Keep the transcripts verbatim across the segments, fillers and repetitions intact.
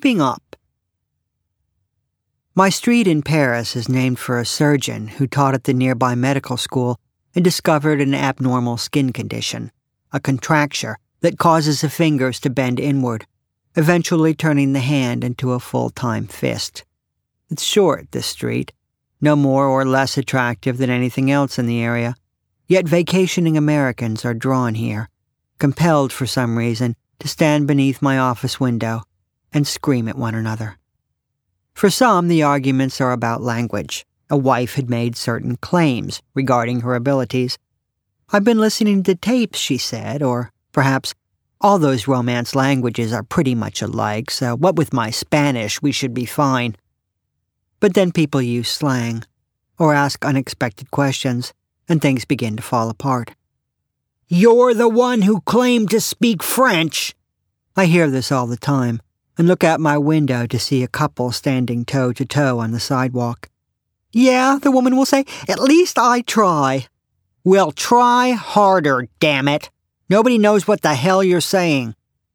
keeping up. My street in Paris is named for a surgeon who taught at the nearby medical school and discovered an abnormal skin condition, a contracture that causes the fingers to bend inward, eventually turning the hand into a full-time fist. It's short, this street, no more or less attractive than anything else in the area, yet vacationing Americans are drawn here, compelled for some reason to stand beneath my office window and scream at one another. For some, the arguments are about language. A wife had made certain claims regarding her abilities. "I've been listening to tapes," she said, or perhaps, "All those Romance languages are pretty much alike, so what with my Spanish, we should be fine." But then people use slang, or ask unexpected questions, and things begin to fall apart. "You're the one who claimed to speak French!" I hear this all the time, and look out my window to see a couple standing toe-to-toe on the sidewalk. "Yeah," the woman will say, "at least I try." "Well, try harder, damn it. Nobody knows what the hell you're saying."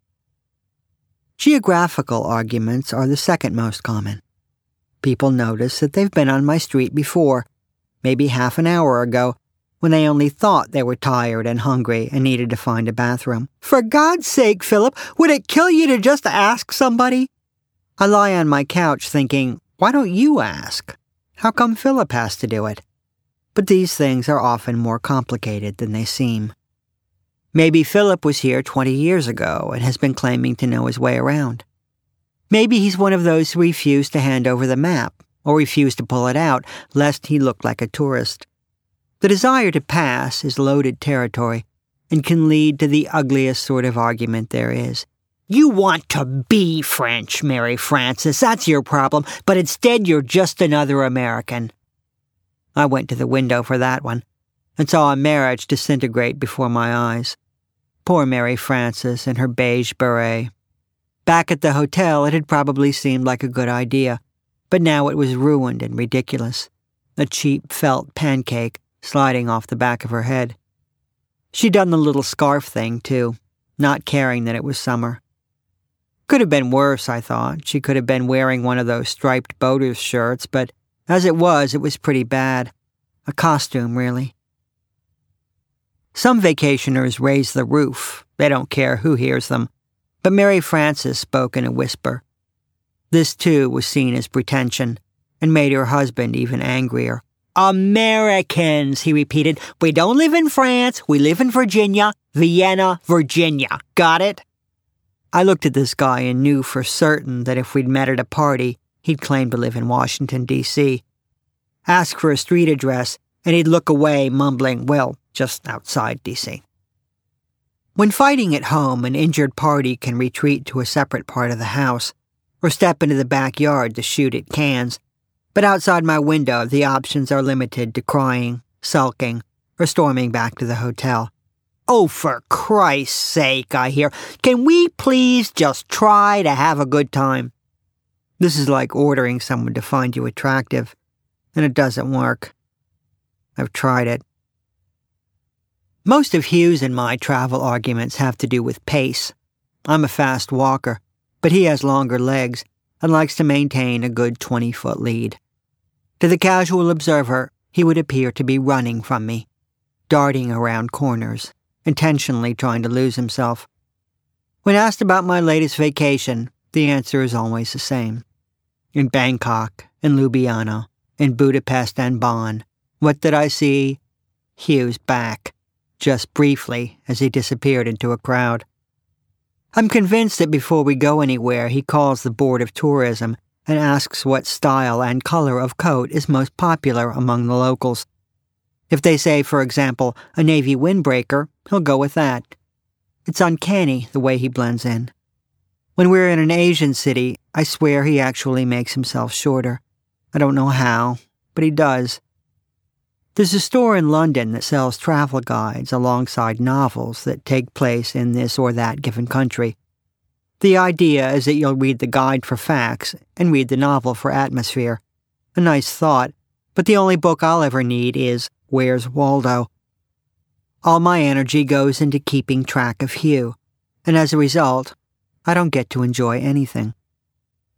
Geographical arguments are the second most common. People notice that they've been on my street before, maybe half an hour ago, when they only thought they were tired and hungry and needed to find a bathroom. "For God's sake, Philip, would it kill you to just ask somebody?" I lie on my couch thinking, why don't you ask? How come Philip has to do it? But these things are often more complicated than they seem. Maybe Philip was here twenty years ago and has been claiming to know his way around. Maybe he's one of those who refused to hand over the map, or refused to pull it out, lest he look like a tourist. The desire to pass is loaded territory, and can lead to the ugliest sort of argument there is. "You want to be French, Mary Frances, that's your problem, but instead you're just another American." I went to the window for that one, and saw a marriage disintegrate before my eyes. Poor Mary Frances and her beige beret. Back at the hotel, it had probably seemed like a good idea, but now it was ruined and ridiculous. A cheap felt pancake sliding off the back of her head. She'd done the little scarf thing, too, not caring that it was summer. Could have been worse, I thought. She could have been wearing one of those striped boater's shirts, but as it was, it was pretty bad. A costume, really. Some vacationers raise the roof. They don't care who hears them. But Mary Frances spoke in a whisper. This, too, was seen as pretension, and made her husband even angrier. "Americans," he repeated. "We don't live in France. We live in Virginia. Vienna, Virginia. Got it?" I looked at this guy and knew for certain that if we'd met at a party, he'd claim to live in Washington, D C Ask for a street address, and he'd look away, mumbling, well, just outside D C When fighting at home, an injured party can retreat to a separate part of the house, or step into the backyard to shoot at cans. But outside my window, the options are limited to crying, sulking, or storming back to the hotel. "Oh, for Christ's sake," I hear, "can we please just try to have a good time?" This is like ordering someone to find you attractive, and it doesn't work. I've tried it. Most of Hugh's and my travel arguments have to do with pace. I'm a fast walker, but he has longer legs and likes to maintain a good twenty-foot lead. To the casual observer, he would appear to be running from me, darting around corners, intentionally trying to lose himself. When asked about my latest vacation, the answer is always the same. In Bangkok, in Ljubljana, in Budapest and Bonn, what did I see? Hugh's back, just briefly as he disappeared into a crowd. I'm convinced that before we go anywhere, he calls the Board of Tourism and asks what style and color of coat is most popular among the locals. If they say, for example, a navy windbreaker, he'll go with that. It's uncanny the way he blends in. When we're in an Asian city, I swear he actually makes himself shorter. I don't know how, but he does. There's a store in London that sells travel guides alongside novels that take place in this or that given country. The idea is that you'll read the guide for facts and read the novel for atmosphere. A nice thought, but the only book I'll ever need is Where's Waldo? All my energy goes into keeping track of Hugh, and as a result, I don't get to enjoy anything.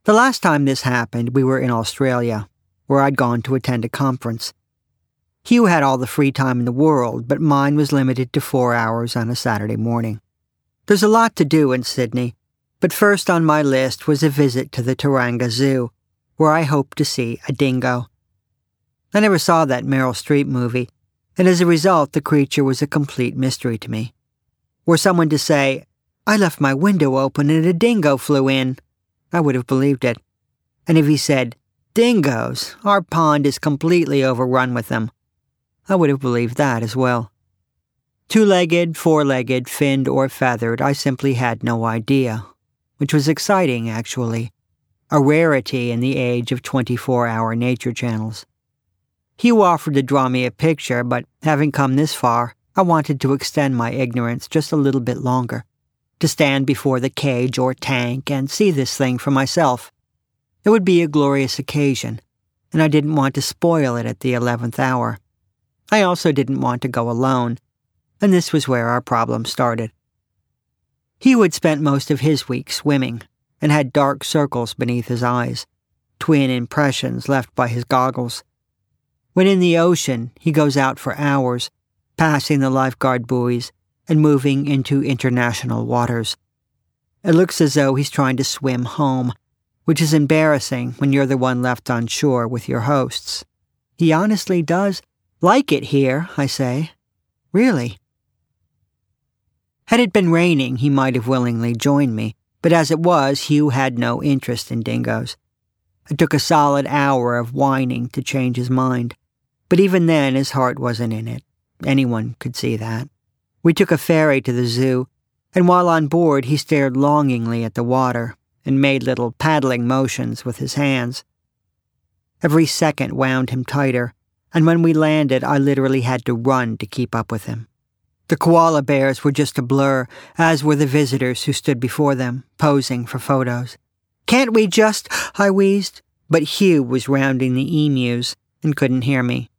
The last time this happened, we were in Australia, where I'd gone to attend a conference. Hugh had all the free time in the world, but mine was limited to four hours on a Saturday morning. There's a lot to do in Sydney, but first on my list was a visit to the Taronga Zoo, where I hoped to see a dingo. I never saw that Meryl Streep movie, and as a result, the creature was a complete mystery to me. Were someone to say, "I left my window open and a dingo flew in," I would have believed it. And if he said, "Dingoes, our pond is completely overrun with them," I would have believed that as well. Two-legged, four-legged, finned, or feathered, I simply had no idea, which was exciting, actually, a rarity in the age of twenty-four hour nature channels. Hugh offered to draw me a picture, but having come this far, I wanted to extend my ignorance just a little bit longer, to stand before the cage or tank and see this thing for myself. It would be a glorious occasion, and I didn't want to spoil it at the eleventh hour. I also didn't want to go alone, and this was where our problem started. Hugh had spent most of his week swimming, and had dark circles beneath his eyes, twin impressions left by his goggles. When in the ocean, he goes out for hours, passing the lifeguard buoys and moving into international waters. It looks as though he's trying to swim home, which is embarrassing when you're the one left on shore with your hosts. He honestly does like it here, I say. Really. Had it been raining, he might have willingly joined me, but as it was, Hugh had no interest in dingoes. It took a solid hour of whining to change his mind, but even then his heart wasn't in it. Anyone could see that. We took a ferry to the zoo, and while on board he stared longingly at the water and made little paddling motions with his hands. Every second wound him tighter, and when we landed I literally had to run to keep up with him. The koala bears were just a blur, as were the visitors who stood before them, posing for photos. "Can't we just—" I wheezed, but Hugh was rounding the emus and couldn't hear me.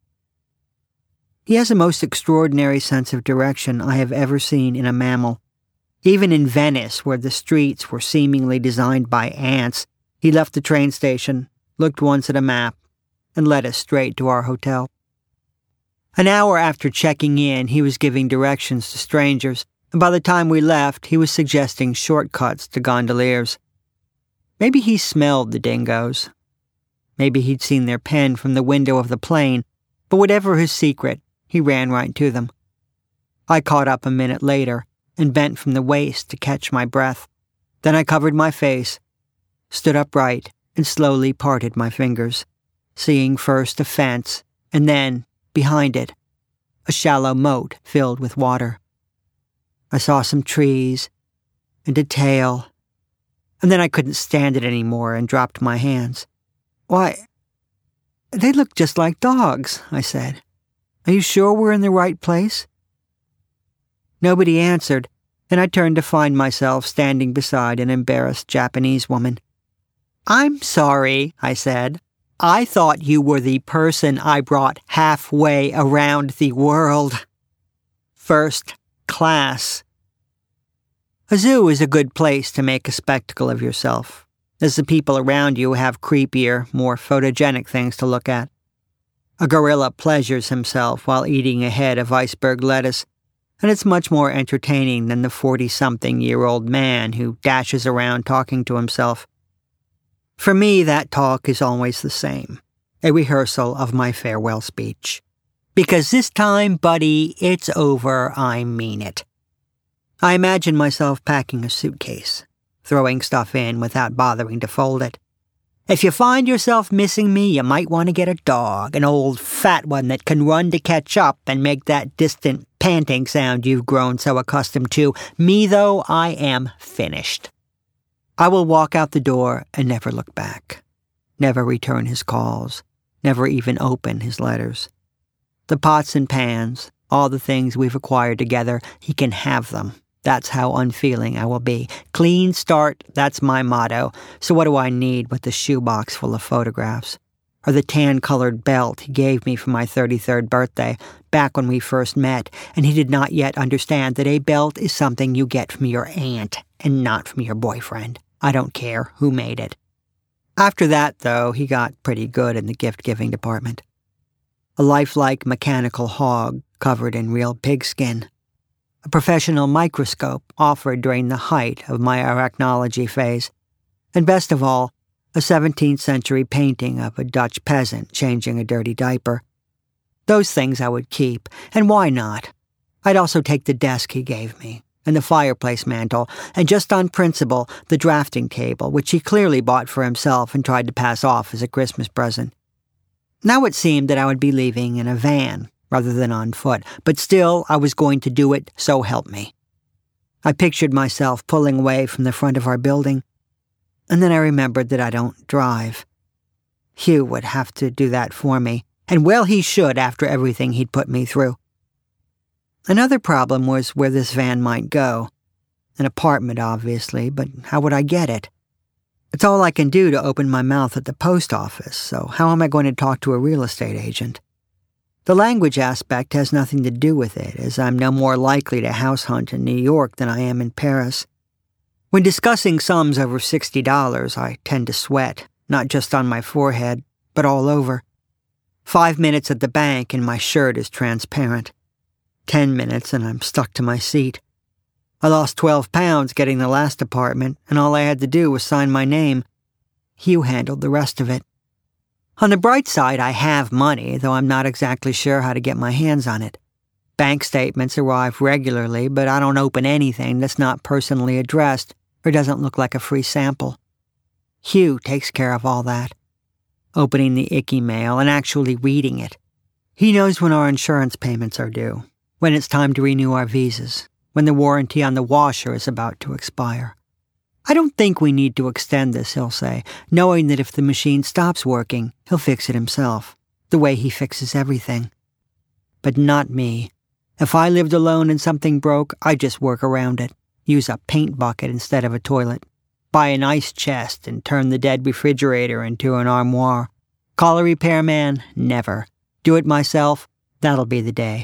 He has a most extraordinary sense of direction I have ever seen in a mammal. Even in Venice, where the streets were seemingly designed by ants, he left the train station, looked once at a map, and led us straight to our hotel. An hour after checking in, he was giving directions to strangers, and by the time we left, he was suggesting shortcuts to gondoliers. Maybe he smelled the dingoes. Maybe he'd seen their pen from the window of the plane, but whatever his secret, he ran right to them. I caught up a minute later and bent from the waist to catch my breath. Then I covered my face, stood upright, and slowly parted my fingers, seeing first a fence, and then, behind it, a shallow moat filled with water. I saw some trees and a tail, and then I couldn't stand it anymore and dropped my hands. "Why, they look just like dogs," I said. "Are you sure we're in the right place?" Nobody answered, and I turned to find myself standing beside an embarrassed Japanese woman. "I'm sorry," I said. "I thought you were the person I brought halfway around the world. First class." A zoo is a good place to make a spectacle of yourself, as the people around you have creepier, more photogenic things to look at. A gorilla pleasures himself while eating a head of iceberg lettuce, and it's much more entertaining than the forty-something-year-old man who dashes around talking to himself. For me, that talk is always the same, a rehearsal of my farewell speech. Because this time, buddy, it's over, I mean it. I imagine myself packing a suitcase, throwing stuff in without bothering to fold it. If you find yourself missing me, you might want to get a dog, an old fat one that can run to catch up and make that distant panting sound you've grown so accustomed to. Me, though, I am finished. I will walk out the door and never look back, never return his calls, never even open his letters. The pots and pans, all the things we've acquired together, he can have them. That's how unfeeling I will be. Clean start, that's my motto. So what do I need with the shoebox full of photographs? Or the tan-colored belt he gave me for my thirty-third birthday, back when we first met, and he did not yet understand that a belt is something you get from your aunt and not from your boyfriend. I don't care who made it. After that, though, he got pretty good in the gift-giving department. A lifelike mechanical hog covered in real pigskin. A professional microscope offered during the height of my arachnology phase. And best of all, a seventeenth century painting of a Dutch peasant changing a dirty diaper. Those things I would keep, and why not? I'd also take the desk he gave me, and the fireplace mantel, and just on principle, the drafting table, which he clearly bought for himself and tried to pass off as a Christmas present. Now it seemed that I would be leaving in a van, rather than on foot, but still I was going to do it, so help me. I pictured myself pulling away from the front of our building, and then I remembered that I don't drive. Hugh would have to do that for me, and well he should after everything he'd put me through. Another problem was where this van might go. An apartment, obviously, but how would I get it? It's all I can do to open my mouth at the post office, so how am I going to talk to a real estate agent? The language aspect has nothing to do with it, as I'm no more likely to house hunt in New York than I am in Paris. When discussing sums over sixty dollars, I tend to sweat, not just on my forehead, but all over. Five minutes at the bank and my shirt is transparent. Ten minutes and I'm stuck to my seat. I lost twelve pounds getting the last apartment, and all I had to do was sign my name. Hugh handled the rest of it. On the bright side, I have money, though I'm not exactly sure how to get my hands on it. Bank statements arrive regularly, but I don't open anything that's not personally addressed or doesn't look like a free sample. Hugh takes care of all that. Opening the icky mail and actually reading it. He knows when our insurance payments are due, when it's time to renew our visas, when the warranty on the washer is about to expire. I don't think we need to extend this, he'll say, knowing that if the machine stops working, he'll fix it himself, the way he fixes everything. But not me. If I lived alone and something broke, I'd just work around it. Use a paint bucket instead of a toilet. Buy an ice chest and turn the dead refrigerator into an armoire. Call a repairman? Never. Do it myself? That'll be the day.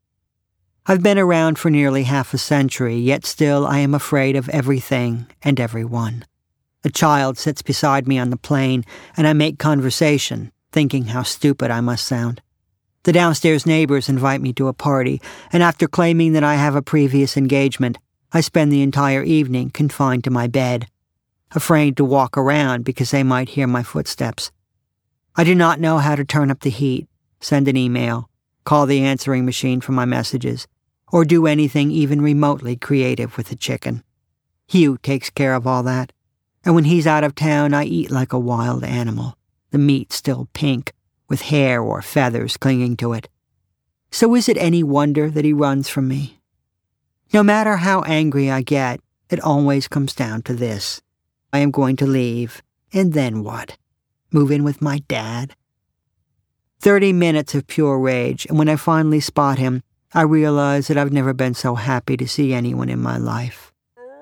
I've been around for nearly half a century, yet still I am afraid of everything and everyone. A child sits beside me on the plane, and I make conversation, thinking how stupid I must sound. The downstairs neighbors invite me to a party, and after claiming that I have a previous engagement, I spend the entire evening confined to my bed, afraid to walk around because they might hear my footsteps. I do not know how to turn up the heat, send an email, call the answering machine for my messages, or do anything even remotely creative with the chicken. Hugh takes care of all that, and when he's out of town, I eat like a wild animal, the meat still pink, with hair or feathers clinging to it. So is it any wonder that he runs from me? No matter how angry I get, it always comes down to this. I am going to leave, and then what? Move in with my dad? Thirty minutes of pure rage, and when I finally spot him, I realize that I've never been so happy to see anyone in my life.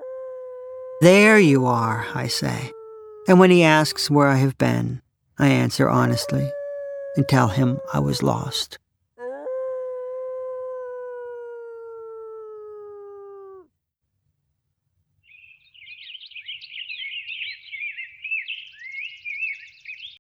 There you are, I say, and when he asks where I have been, I answer honestly and tell him I was lost.